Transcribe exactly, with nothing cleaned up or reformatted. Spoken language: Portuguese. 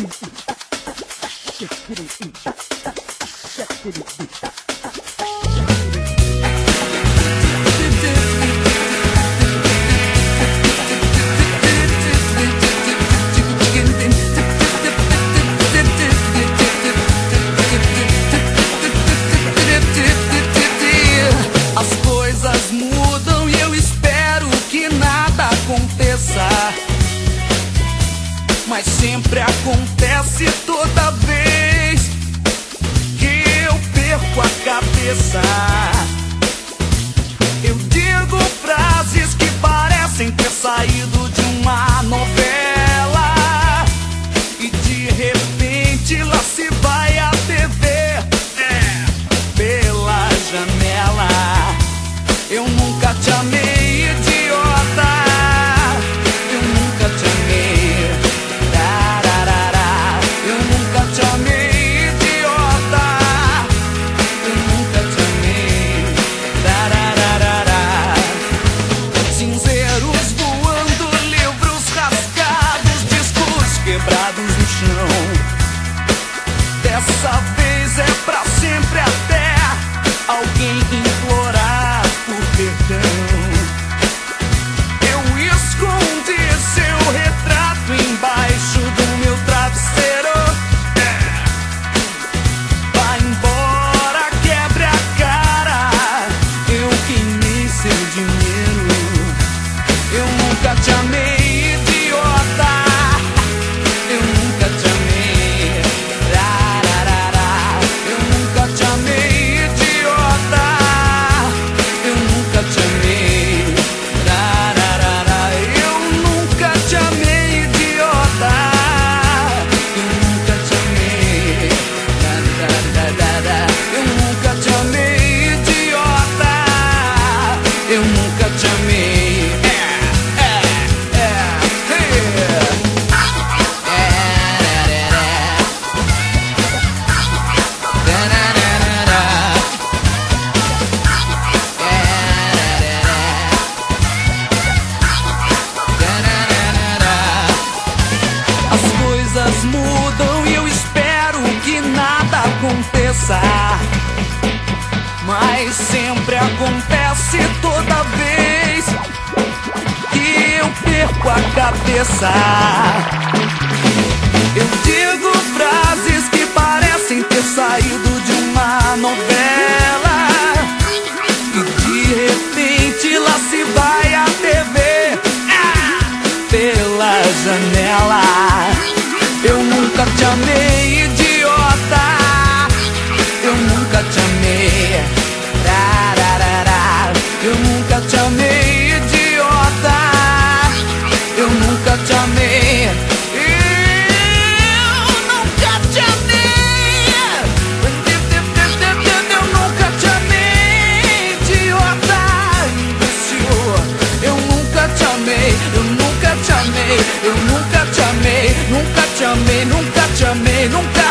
As coisas mudam e eu espero que nada aconteça, mas sempre acontece toda vez que eu perco a cabeça. Eu digo frases que parecem ter saído de uma novela, e de repente lá se vai a T V, é, pela janela. Eu nunca te amei, idiota. Eu nunca te amei. Tararara. Eu nunca te amei, idiota. Eu nunca te amei. Tararara. Cinzeiros voando, livros rasgados, discos quebrados no chão. Dessa vez é pra sempre, até alguém implorar por perdão. Eu escondi seu retrato embaixo do meu travesseiro. Vai embora, quebre a cara. Eu queimei seu dinheiro. Eu nunca te amei, idiota. Eu nunca te amei. Tararara. Eu nunca te amei, idiota. Eu nunca te amei. Tararara. Eu nunca te amei, idiota. Eu nunca te amei. Tararara. Eu nunca te amei, idiota. Eu nunca te amei. É, é, é, é. As coisas mudam e eu espero que nada aconteça, mas sempre acontece toda vez que eu perco a cabeça. Eu digo frases que parecem ter saído de uma novela, e de repente lá se vai a T V, ah, pela janela. Eu nunca te amei, idiota. Eu nunca te amei. Tararara. Eu nunca te amei, idiota. Eu nunca te amei. Eu nunca te amei. Eu nunca te amei, idiota. Imbecil. Eu nunca te amei. Eu nunca te amei. Eu nunca te amei. Nunca te amei, nunca te amei, nunca.